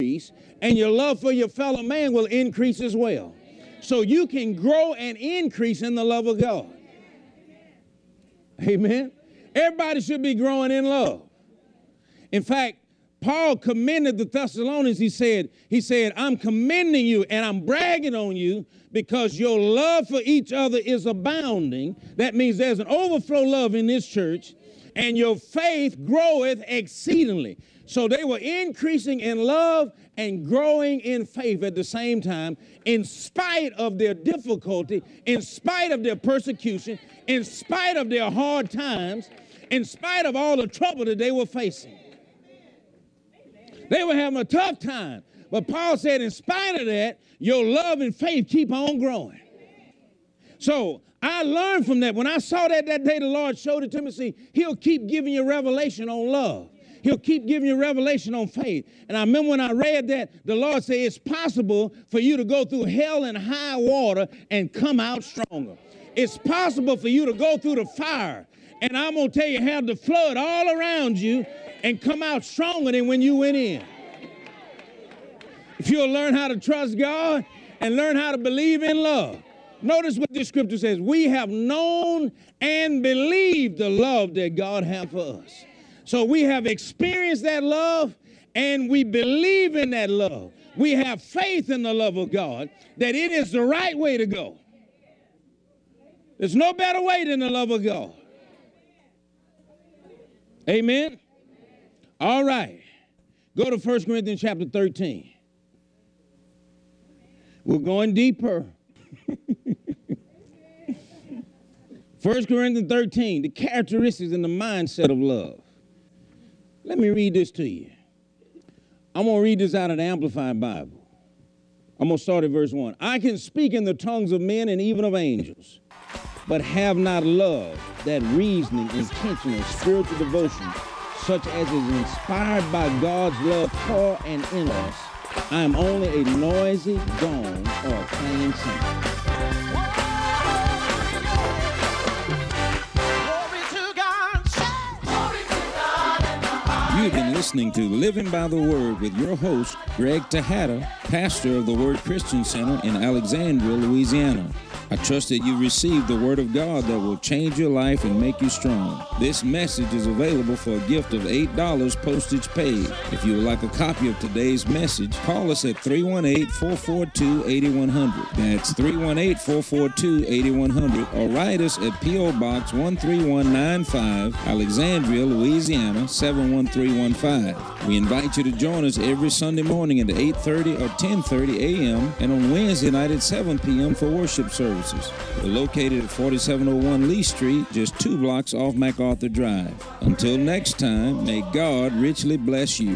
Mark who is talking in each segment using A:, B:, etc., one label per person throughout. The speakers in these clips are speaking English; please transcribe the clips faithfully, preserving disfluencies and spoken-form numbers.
A: increase, and your love for your fellow man will increase as well. So you can grow and increase in the love of God. Amen. Everybody should be growing in love. In fact, Paul commended the Thessalonians. He said, he said, I'm commending you and I'm bragging on you because your love for each other is abounding. That means there's an overflow love in this church, and your faith groweth exceedingly. So they were increasing in love and growing in faith at the same time, in spite of their difficulty, in spite of their persecution, in spite of their hard times, in spite of all the trouble that they were facing. They were having a tough time. But Paul said, in spite of that, your love and faith keep on growing. So I learned from that. When I saw that that day, the Lord showed it to me. See, he'll keep giving you revelation on love. He'll keep giving you revelation on faith. And I remember when I read that, the Lord said it's possible for you to go through hell and high water and come out stronger. It's possible for you to go through the fire. And I'm going to tell you, have the flood all around you and come out stronger than when you went in. If you'll learn how to trust God and learn how to believe in love. Notice what this scripture says. We have known and believed the love that God has for us. So we have experienced that love and we believe in that love. We have faith in the love of God that it is the right way to go. There's no better way than the love of God. Amen. All right. Go to First Corinthians chapter thirteen. We're going deeper. First Corinthians thirteen, the characteristics and the mindset of love. Let me read this to you. I'm going to read this out of the Amplified Bible. I'm going to start at verse one. I can speak in the tongues of men and even of angels, but have not love, that reasoning, intentional, spiritual devotion, such as is inspired by God's love for and in us. I am only a noisy gong or a plain sound. You've been listening to Living by the Word with your host, Greg Tejada, pastor of the Word Christian Center in Alexandria, Louisiana. I trust that you received the Word of God that will change your life and make you strong. This message is available for a gift of eight dollars postage paid. If you would like a copy of today's message, call us at three one eight, four four two, eight one zero zero. That's three one eight, four four two, eight one zero zero. Or write us at P O Box one three one nine five, Alexandria, Louisiana, seven one three one five. We invite you to join us every Sunday morning at eight thirty or ten thirty a m and on Wednesday night at seven p m for worship services. We're located at forty-seven oh one Lee Street, just two blocks off MacArthur Drive. Until next time, may God richly bless you.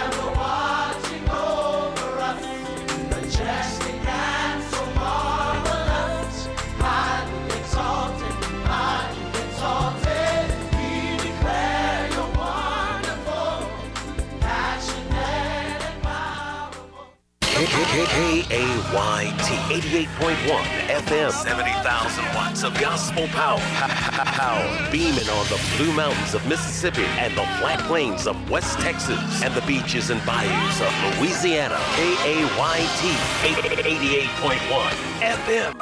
B: K A Y T eighty-eight point one F M, seventy thousand watts of gospel power. Power beaming on the Blue Mountains of Mississippi and the flat plains of West Texas and the beaches and bayous of Louisiana. K A Y T eighty-eight point one F M.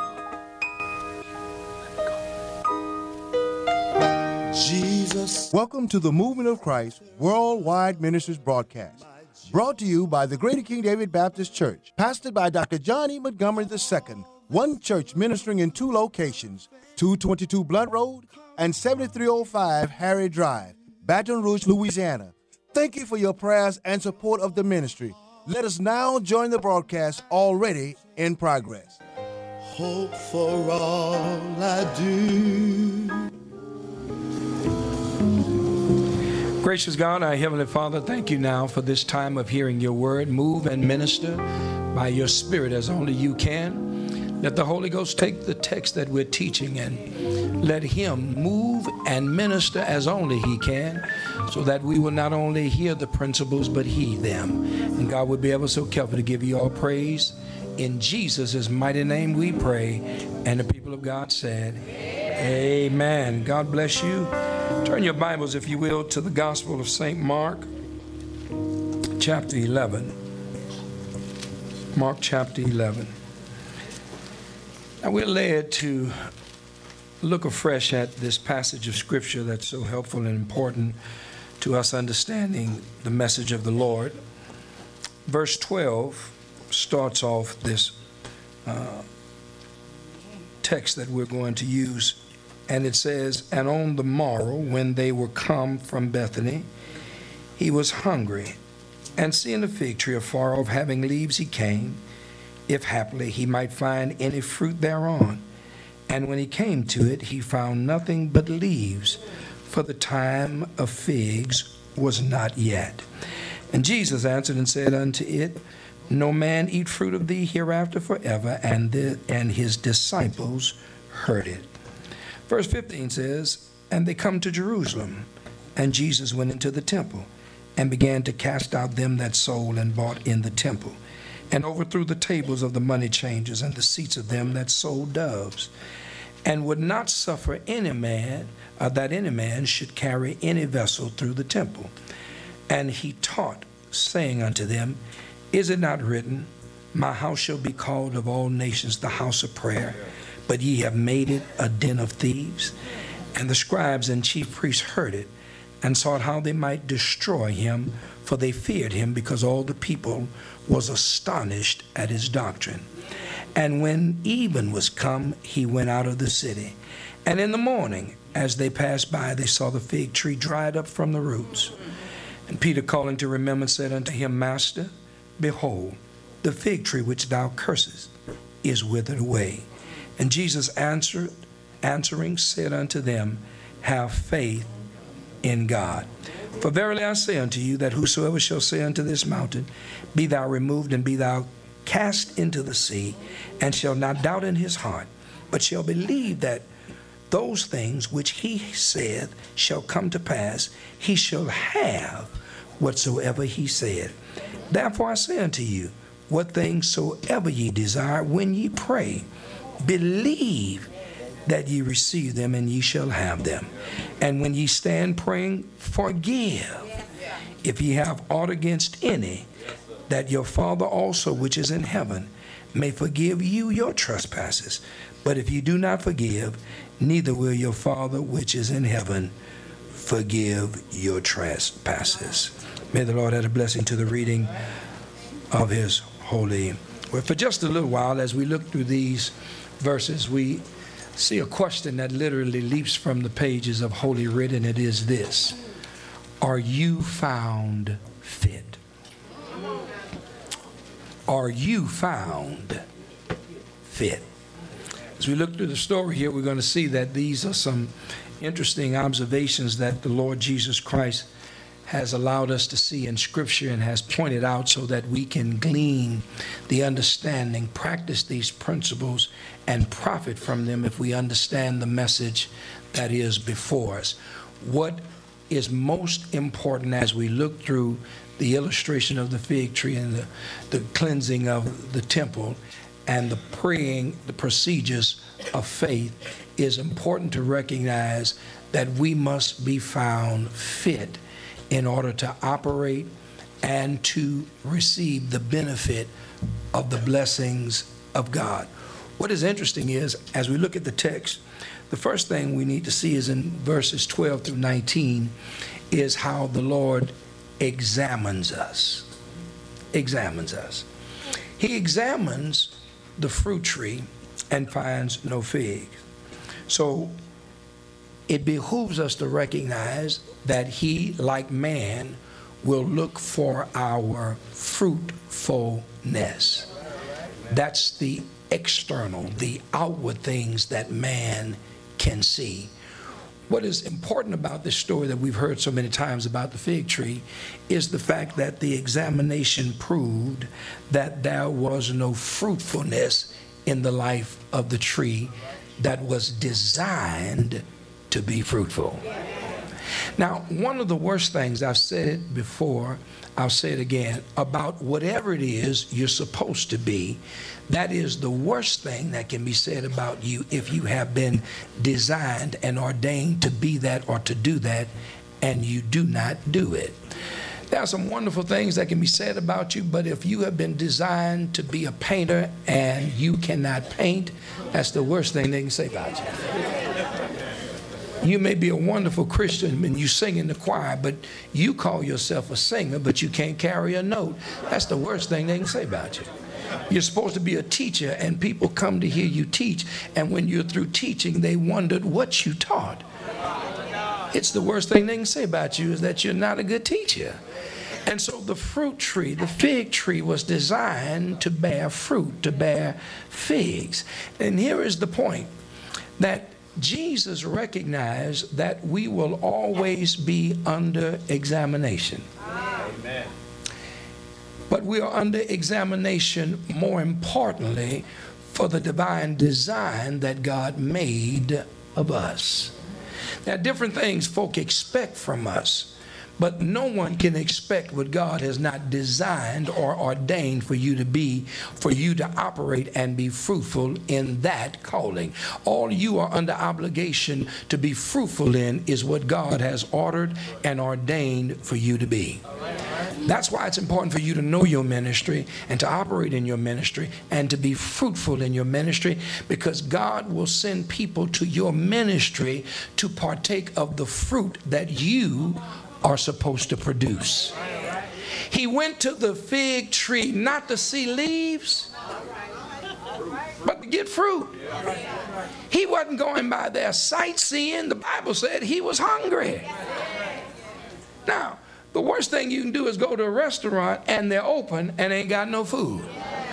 C: Jesus. Welcome to the Movement of Christ Worldwide Ministries broadcast. Brought to you by the Greater King David Baptist Church, pastored by Doctor John E. Montgomery the Second, one church ministering in two locations, two twenty-two Blunt Road and seventy-three oh five Harry Drive, Baton Rouge, Louisiana. Thank you for your prayers and support of the ministry. Let us now join the broadcast already in progress.
D: Hope for all I do.
E: Gracious God, our Heavenly Father, thank you now for this time of hearing your word. Move and minister by your Spirit as only you can. Let the Holy Ghost take the text that we're teaching and let him move and minister as only he can, so that we will not only hear the principles but heed them. And God will be ever so careful to give you all praise. In Jesus' mighty name we pray. And the people of God said, amen. God bless you. Turn your Bibles, if you will, to the Gospel of Saint Mark, chapter eleven. Mark chapter eleven. Now we're led to look afresh at this passage of Scripture that's so helpful and important to us understanding the message of the Lord. Verse twelve starts off this uh, text that we're going to use, and it says, "And on the morrow, when they were come from Bethany, he was hungry, and seeing a fig tree afar off having leaves, he came, if haply he might find any fruit thereon. And when he came to it, he found nothing but leaves, for the time of figs was not yet. And Jesus answered and said unto it, No man eat fruit of thee hereafter forever. And, the, and his disciples heard it." Verse fifteen says, "And they come to Jerusalem, and Jesus went into the temple, and began to cast out them that sold and bought in the temple, and overthrew the tables of the money changers and the seats of them that sold doves, and would not suffer any man, uh, that any man should carry any vessel through the temple. And he taught, saying unto them, Is it not written, My house shall be called of all nations the house of prayer, but ye have made it a den of thieves? And the scribes and chief priests heard it, and sought how they might destroy him, for they feared him, because all the people was astonished at his doctrine. And when even was come, he went out of the city. And in the morning, as they passed by, they saw the fig tree dried up from the roots. And Peter, calling to remembrance, said unto him, Master, behold, the fig tree which thou cursest is withered away. And Jesus answered, answering, said unto them, Have faith in God. For verily I say unto you, that whosoever shall say unto this mountain, Be thou removed, and be thou cast into the sea, and shall not doubt in his heart, but shall believe that those things which he saith shall come to pass, he shall have whatsoever he said. Therefore I say unto you, what things soever ye desire, when ye pray, believe that ye receive them, and ye shall have them. And when ye stand praying, forgive, if ye have aught against any, that your Father also which is in heaven may forgive you your trespasses. But if ye do not forgive, neither will your Father which is in heaven forgive your trespasses." May the Lord add a blessing to the reading of his holy word. For just a little while, as we look through these verses, we see a question that literally leaps from the pages of Holy Writ, and it is this: Are you found fit? Are you found fit? As we look through the story here, we're going to see that these are some interesting observations that the Lord Jesus Christ has allowed us to see in Scripture and has pointed out, so that we can glean the understanding, practice these principles, and profit from them if we understand the message that is before us. What is most important as we look through the illustration of the fig tree and the, the cleansing of the temple and the praying, the procedures of faith, is important to recognize that we must be found fit in order to operate and to receive the benefit of the blessings of God. What is interesting is, as we look at the text, the first thing we need to see is in verses twelve through nineteen, is how the Lord examines us. Examines us. He examines the fruit tree and finds no figs. So it behooves us to recognize that he, like man, will look for our fruitfulness. That's the external, the outward things that man can see. What is important about this story that we've heard so many times about the fig tree is the fact that the examination proved that there was no fruitfulness in the life of the tree that was designed to be fruitful. Now, one of the worst things, I've said it before, I'll say it again, about whatever it is you're supposed to be, that is the worst thing that can be said about you if you have been designed and ordained to be that or to do that, and you do not do it. There are some wonderful things that can be said about you, but if you have been designed to be a painter and you cannot paint, that's the worst thing they can say about you. You may be a wonderful Christian and you sing in the choir, but you call yourself a singer, but you can't carry a note. That's the worst thing they can say about you. You're supposed to be a teacher, and people come to hear you teach, and when you're through teaching, they wondered what you taught. It's the worst thing they can say about you is that you're not a good teacher. And so the fruit tree, the fig tree, was designed to bear fruit, to bear figs. And here is the point, that Jesus recognized that we will always be under examination. Amen. But we are under examination, more importantly, for the divine design that God made of us. There are different things folk expect from us, but no one can expect what God has not designed or ordained for you to be, for you to operate and be fruitful in that calling. All you are under obligation to be fruitful in is what God has ordered and ordained for you to be. That's why it's important for you to know your ministry and to operate in your ministry and to be fruitful in your ministry, because God will send people to your ministry to partake of the fruit that you are supposed to produce. He went to the fig tree not to see leaves, but to get fruit. He wasn't going by there sightseeing. The Bible said he was hungry. Now, the worst thing you can do is go to a restaurant and they're open and ain't got no food.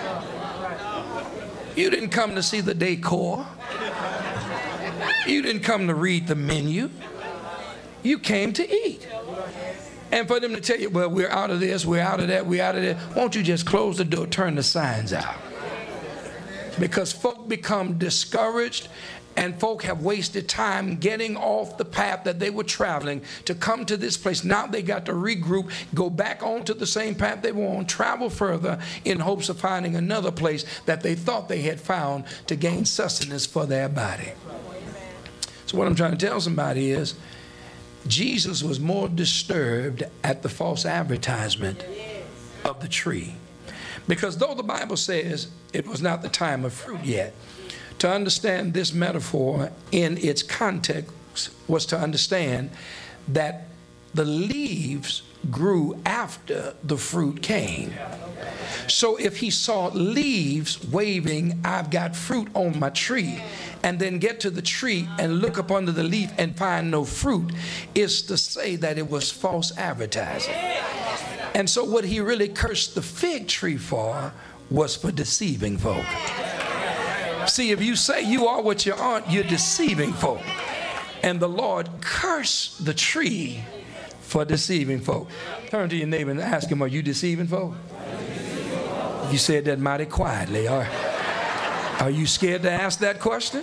E: You didn't come to see the decor. You didn't come to read the menu. You came to eat. And for them to tell you, well, we're out of this, we're out of that, we're out of that, won't you just close the door, turn the signs out? Because folk become discouraged, and folk have wasted time getting off the path that they were traveling to come to this place. Now they got to regroup, go back onto the same path they were on, travel further in hopes of finding another place that they thought they had found to gain sustenance for their body. So what I'm trying to tell somebody is, Jesus was more disturbed at the false advertisement of the tree. Because though the Bible says it was not the time of fruit yet, to understand this metaphor in its context was to understand that the leaves grew after the fruit came. So if he saw leaves waving, I've got fruit on my tree, and then get to the tree and look up under the leaf and find no fruit, is to say that it was false advertising. And so what he really cursed the fig tree for was for deceiving folk. See, if you say you are what you aren't, you're deceiving folk. And the Lord cursed the tree for deceiving folk. Turn to your neighbor and ask him, are you deceiving folk? You said that mighty quietly. Are, are you scared to ask that question?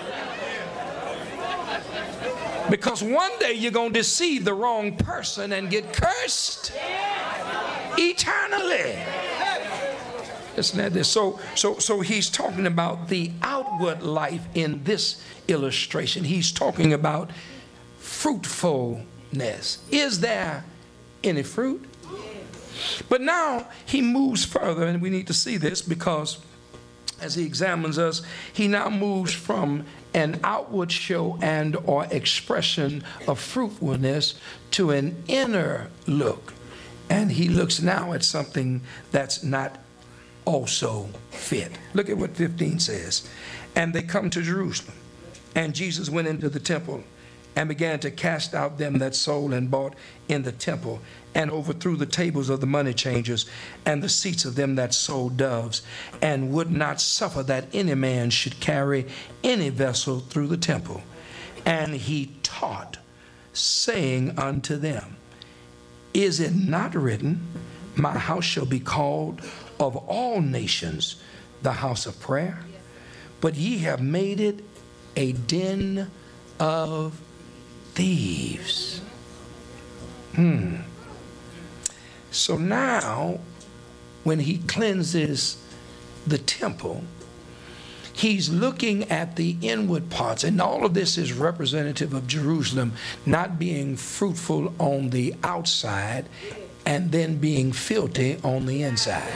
E: Because one day you're going to deceive the wrong person and get cursed eternally. Listen to this. So, so, so he's talking about the outward life in this illustration. He's talking about fruitfulness. Is there any fruit? But now he moves further, and we need to see this because as he examines us, he now moves from an outward show and or expression of fruitfulness to an inner look. And he looks now at something that's not also fit. Look at what fifteen says. And they come to Jerusalem, and Jesus went into the temple and began to cast out them that sold and bought in the temple, and overthrew the tables of the money changers and the seats of them that sold doves, and would not suffer that any man should carry any vessel through the temple. And he taught, saying unto them, is it not written, my house shall be called of all nations the house of prayer? But ye have made it a den of thieves. Hmm. So now, when he cleanses the temple, he's looking at the inward parts, and all of this is representative of Jerusalem not being fruitful on the outside and then being filthy on the inside.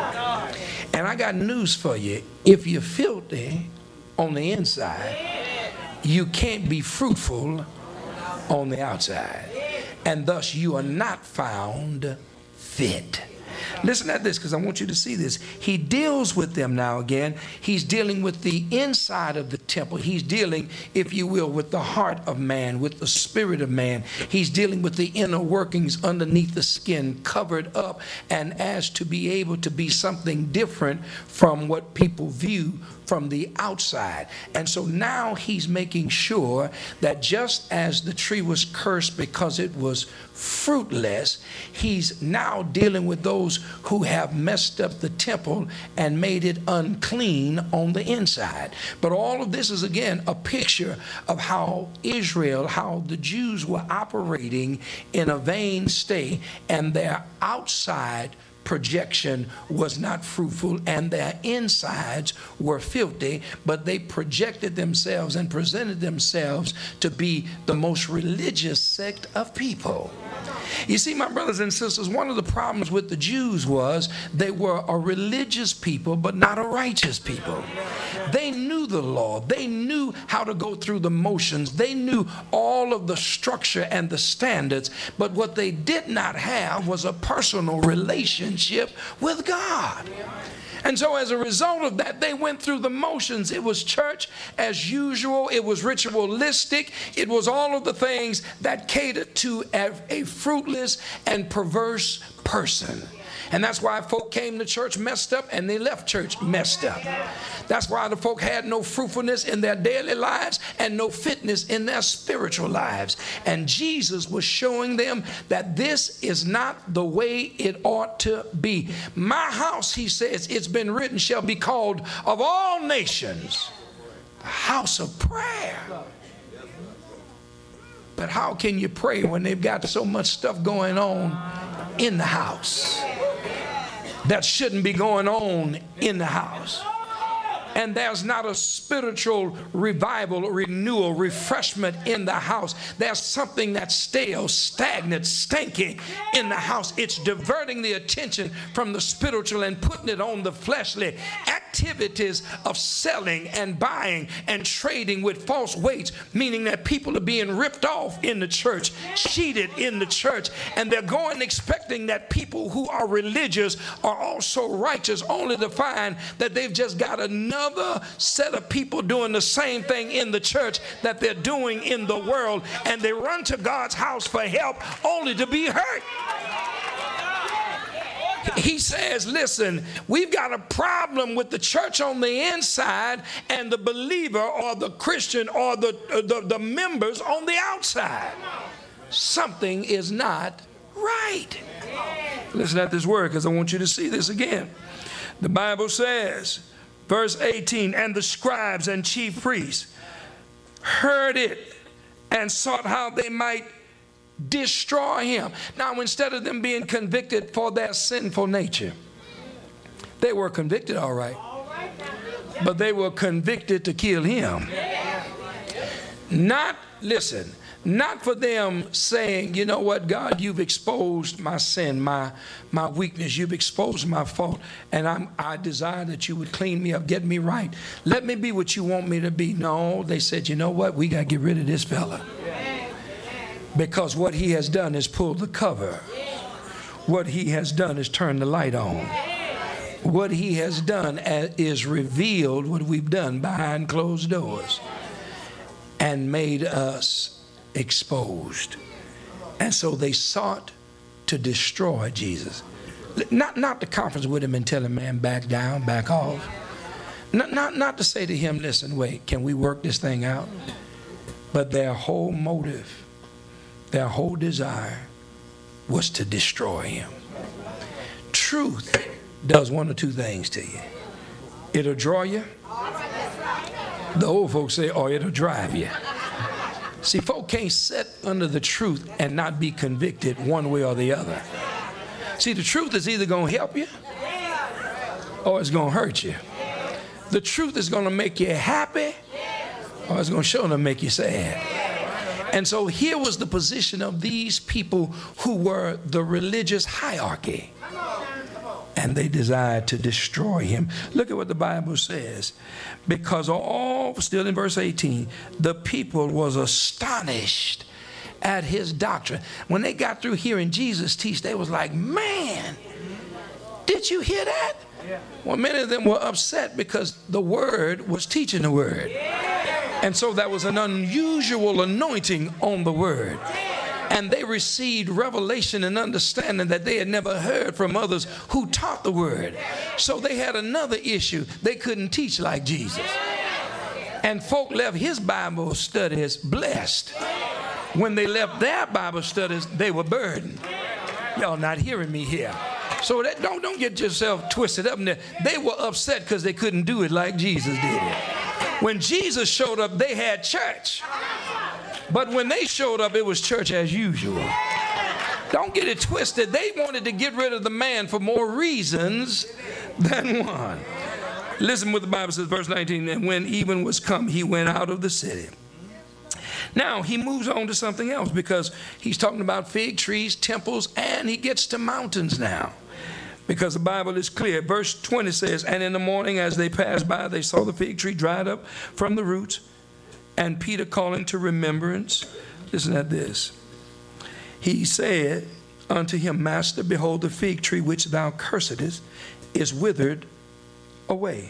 E: And I got news for you. If you're filthy on the inside, you can't be fruitful on the outside. And thus you are not found fit. Listen at this, because I want you to see this. He deals with them now again. He's dealing with the inside of the temple. He's dealing, if you will, with the heart of man, with the spirit of man. He's dealing with the inner workings underneath the skin, covered up, and as to be able to be something different from what people view from the outside. And so now he's making sure that just as the tree was cursed because it was fruitless, he's now dealing with those who have messed up the temple and made it unclean on the inside. But all of this is again a picture of how Israel, how the Jews were operating in a vain state, and their outside projection was not fruitful and their insides were filthy, but they projected themselves and presented themselves to be the most religious sect of people. You see, my brothers and sisters, one of the problems with the Jews was they were a religious people, but not a righteous people. They knew the law. They knew how to go through the motions. They knew all of the structure and the standards, but what they did not have was a personal relationship with God. And so as a result of that, they went through the motions. It was church as usual. It was ritualistic. It was all of the things that catered to a, a fruitless and perverse person. And that's why folk came to church messed up and they left church messed up. That's why the folk had no fruitfulness in their daily lives and no fitness in their spiritual lives. And Jesus was showing them that this is not the way it ought to be. My house, he says, it's been written, shall be called of all nations the house of prayer. But how can you pray when they've got so much stuff going on in the house that shouldn't be going on in the house? And there's not a spiritual revival, renewal, refreshment in the house. There's something that's stale, stagnant, stinky in the house. It's diverting the attention from the spiritual and putting it on the fleshly activities of selling and buying and trading with false weights, meaning that people are being ripped off in the church, cheated in the church, and they're going expecting that people who are religious are also righteous, only to find that they've just got another set of people doing the same thing in the church that they're doing in the world, and they run to God's house for help only to be hurt. He says, listen, we've got a problem with the church on the inside and the believer or the Christian or the, the, the members on the outside. Something is not right. Listen at this word, because I want you to see this again. The Bible says, verse eighteen, and the scribes and chief priests heard it and sought how they might destroy him. Now, instead of them being convicted for their sinful nature, they were convicted, all right, but they were convicted to kill him. Not, listen, not for them saying, you know what, God, you've exposed my sin, my my weakness, you've exposed my fault, and I'm, I desire that you would clean me up, get me right. Let me be what you want me to be. No, they said, you know what, we got to get rid of this fella. Because what he has done is pull the cover. What he has done is turn the light on. What he has done is revealed what we've done behind closed doors and made us exposed. And so they sought to destroy Jesus. Not, not to conference with him and tell him, man, back down, back off. Not, not, not to say to him, listen, wait, can we work this thing out? But their whole motive, their whole desire was to destroy him. Truth does one or two things to you. It'll draw you. The old folks say, or it'll drive you. See, folk can't sit under the truth and not be convicted one way or the other. See, the truth is either going to help you or it's going to hurt you. The truth is going to make you happy or it's going to show them make you sad. And so here was the position of these people who were the religious hierarchy. And they desired to destroy him. Look at what the Bible says. Because all, still in verse eighteen, the people was astonished at his doctrine. When they got through hearing Jesus teach, they was like, man, did you hear that? Yeah. Well, many of them were upset because the word was teaching the word. Yeah. And so that was an unusual anointing on the word. And they received revelation and understanding that they had never heard from others who taught the word. So they had another issue. They couldn't teach like Jesus. And folk left his Bible studies blessed. When they left their Bible studies, they were burdened. Y'all not hearing me here. So that, don't, don't get yourself twisted up in there. They were upset because they couldn't do it like Jesus did it. When Jesus showed up, they had church. But when they showed up, it was church as usual. Don't get it twisted. They wanted to get rid of the man for more reasons than one. Listen what the Bible says, verse nineteen. And when even was come, he went out of the city. Now, he moves on to something else because he's talking about fig trees, temples, and he gets to mountains now. Because the Bible is clear. Verse twenty says, and in the morning as they passed by, they saw the fig tree dried up from the roots. And Peter calling to remembrance, listen at this. He said unto him, Master, behold, the fig tree which thou cursedest is withered away.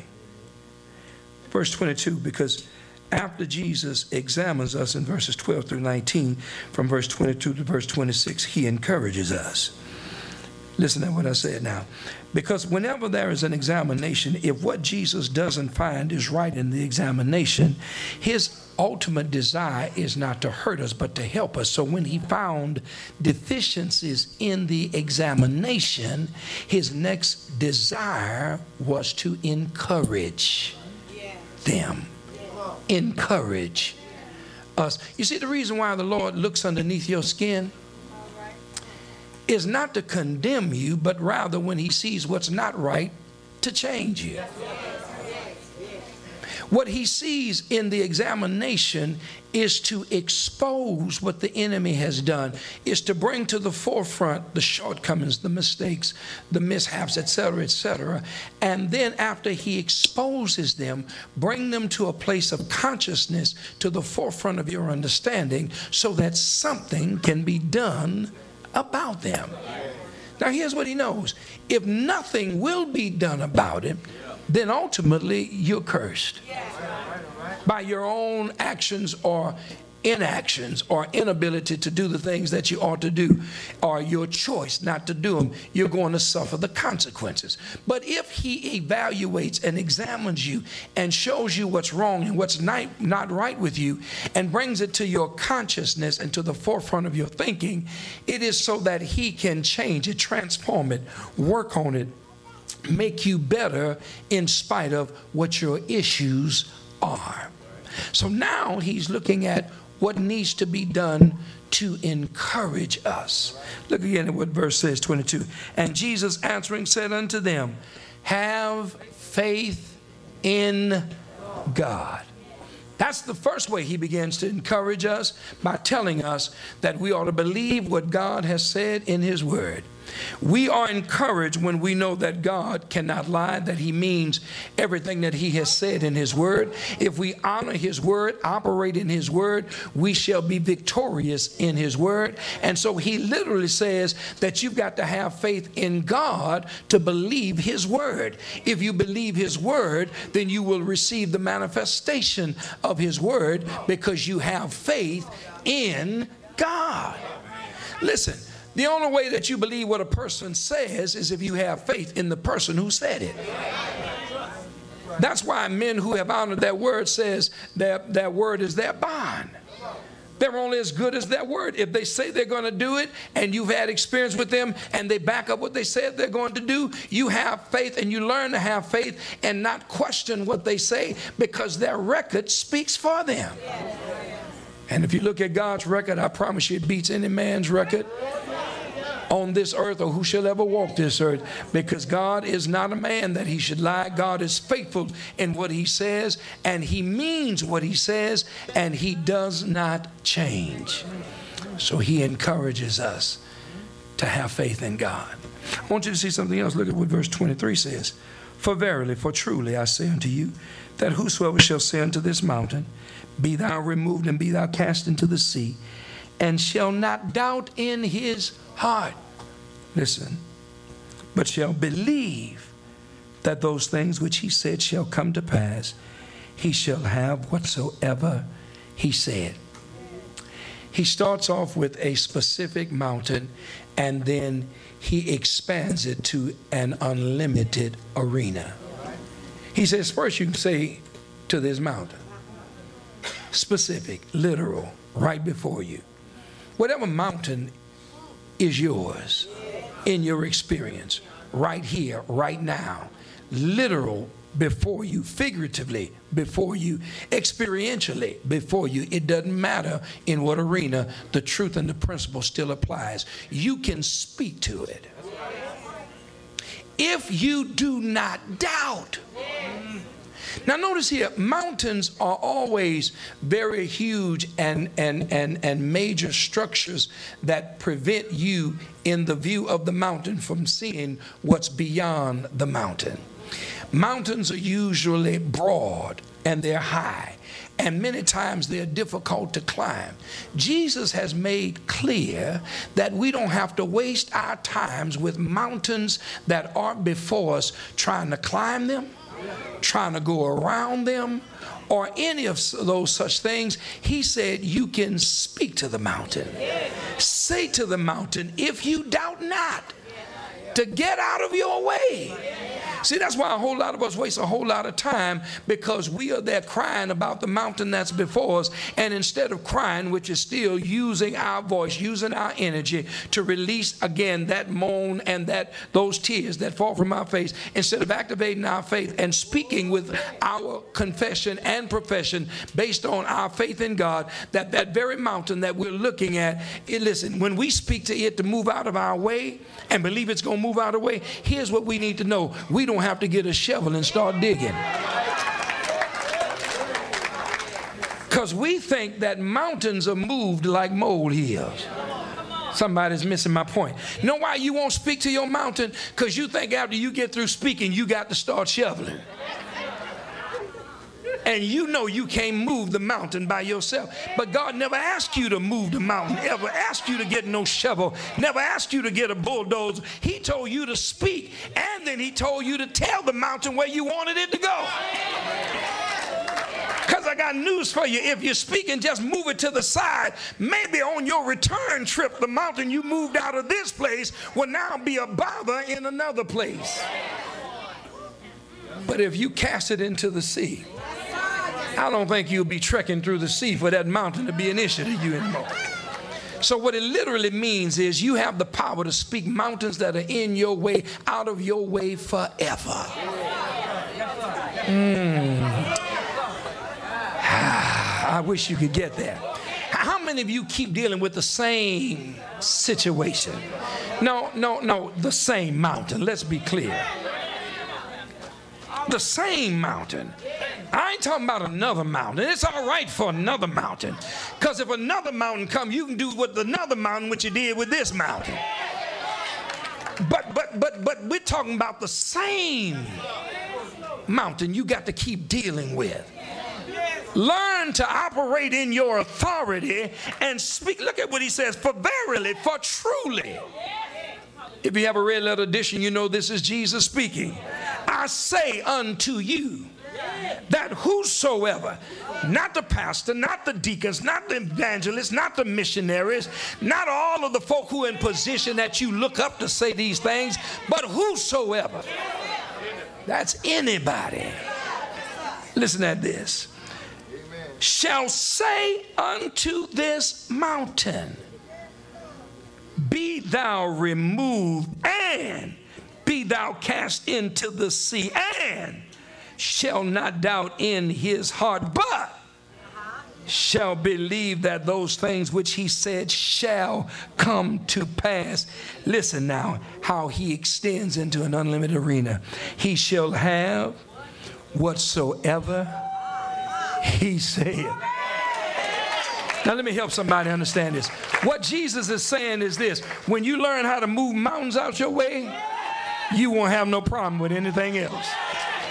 E: Verse twenty-two, because after Jesus examines us in verses twelve through nineteen, from verse twenty-two to verse twenty-six, he encourages us. Listen to what I said now. Because whenever there is an examination, if what Jesus doesn't find is right in the examination, his ultimate desire is not to hurt us, but to help us. So when he found deficiencies in the examination, his next desire was to encourage them. Encourage us. You see, the reason why the Lord looks underneath your skin is not to condemn you, but rather when he sees what's not right, to change you. What he sees in the examination is to expose what the enemy has done, is to bring to the forefront the shortcomings, the mistakes, the mishaps, et cetera, et cetera. And then after he exposes them, bring them to a place of consciousness to the forefront of your understanding so that something can be done about them. Now here's what he knows. If nothing will be done about it, then ultimately you're cursed by your own actions or inactions or inability to do the things that you ought to do, or your choice not to do them. You're going to suffer the consequences. But if he evaluates and examines you and shows you what's wrong and what's not, not right with you and brings it to your consciousness and to the forefront of your thinking, it is so that he can change it, transform it, work on it, make you better in spite of what your issues are. So now he's looking at what needs to be done to encourage us. Look again at what verse says, twenty-two. And Jesus answering said unto them, have faith in God. That's the first way he begins to encourage us, by telling us that we ought to believe what God has said in his word. We are encouraged when we know that God cannot lie, that he means everything that he has said in his word. If we honor his word, operate in his word, we shall be victorious in his word. And so he literally says that you've got to have faith in God to believe his word. If you believe his word, then you will receive the manifestation of his word because you have faith in God. Listen. The only way that you believe what a person says is if you have faith in the person who said it. That's why men who have honored their word says that their word is their bond. They're only as good as their word. If they say they're going to do it and you've had experience with them and they back up what they said they're going to do, you have faith and you learn to have faith and not question what they say because their record speaks for them. And if you look at God's record, I promise you it beats any man's record on this earth, or who shall ever walk this earth, because God is not a man that he should lie. God is faithful in what he says, and he means what he says, and he does not change. So he encourages us to have faith in God. I want you to see something else. Look at what verse twenty-three says. For verily, for truly I say unto you, that whosoever shall say unto this mountain, be thou removed and be thou cast into the sea, and shall not doubt in his heart, listen, but shall believe that those things which he said shall come to pass, he shall have whatsoever he said. He starts off with a specific mountain, and then he expands it to an unlimited arena. He says, first you can say to this mountain, specific, literal, right before you. Whatever mountain is yours in your experience, right here, right now, literal before you, figuratively before you, experientially before you. It doesn't matter in what arena, the truth and the principle still applies. You can speak to it. If you do not doubt. Now notice here, mountains are always very huge and, and, and, and major structures that prevent you in the view of the mountain from seeing what's beyond the mountain. Mountains are usually broad and they're high, and many times they're difficult to climb. Jesus has made clear that we don't have to waste our times with mountains that aren't before us trying to climb them, trying to go around them, or any of those such things. He said you can speak to the mountain. Say to the mountain, if you doubt not, to get out of your way. See, that's why a whole lot of us waste a whole lot of time, because we are there crying about the mountain that's before us, and instead of crying, which is still using our voice, using our energy to release again that moan and that those tears that fall from our face, instead of activating our faith and speaking with our confession and profession based on our faith in God, that that very mountain that we're looking at, it, listen, when we speak to it to move out of our way and believe it's going to move out of the way, here's what we need to know. We don't have to get a shovel and start digging. Because we think that mountains are moved like molehills. Somebody's missing my point. You know why you won't speak to your mountain? Because you think after you get through speaking, you got to start shoveling. And you know you can't move the mountain by yourself. But God never asked you to move the mountain, ever asked you to get no shovel, never asked you to get a bulldozer. He told you to speak, and then he told you to tell the mountain where you wanted it to go. Because I got news for you. If you're speaking, just move it to the side. Maybe on your return trip, the mountain you moved out of this place will now be a bother in another place. But if you cast it into the sea, I don't think you'll be trekking through the sea for that mountain to be an issue to you anymore. So what it literally means is you have the power to speak mountains that are in your way out of your way forever. Mm. I wish you could get that. How many of you keep dealing with the same situation? No, no, no, the same mountain. Let's be clear. The same mountain. I ain't talking about another mountain. It's all right for another mountain, because if another mountain comes, you can do with another mountain what you did with this mountain. But but but but we're talking about the same mountain you got to keep dealing with. Learn to operate in your authority and speak. Look at what he says, for verily, for truly. If you have a red letter edition, you know this is Jesus speaking. I say unto you that whosoever, not the pastor, not the deacons, not the evangelists, not the missionaries, not all of the folk who are in position that you look up to say these things, but whosoever, that's anybody. Listen at this. Shall say unto this mountain, be thou removed and be thou cast into the sea, and shall not doubt in his heart, but shall believe that those things which he said shall come to pass. Listen now how he extends into an unlimited arena. He shall have whatsoever he said. Now let me help somebody understand this. What Jesus is saying is this: when you learn how to move mountains out your way, you won't have no problem with anything else.